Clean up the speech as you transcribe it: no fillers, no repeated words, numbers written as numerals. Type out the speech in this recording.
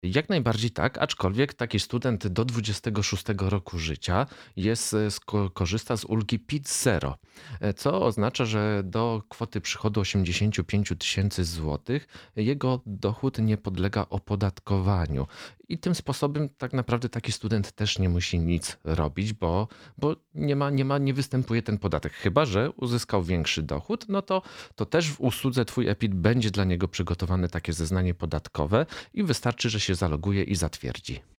Jak najbardziej tak, aczkolwiek taki student do 26 roku życia korzysta z ulgi PIT-0, co oznacza, że do kwoty przychodu 85 000 złotych jego dochód nie podlega opodatkowaniu. I tym sposobem tak naprawdę taki student też nie musi nic robić, bo nie występuje ten podatek. Chyba że uzyskał większy dochód, no to też w usłudze Twój EPIT będzie dla niego przygotowane takie zeznanie podatkowe i wystarczy, że się zaloguje i zatwierdzi.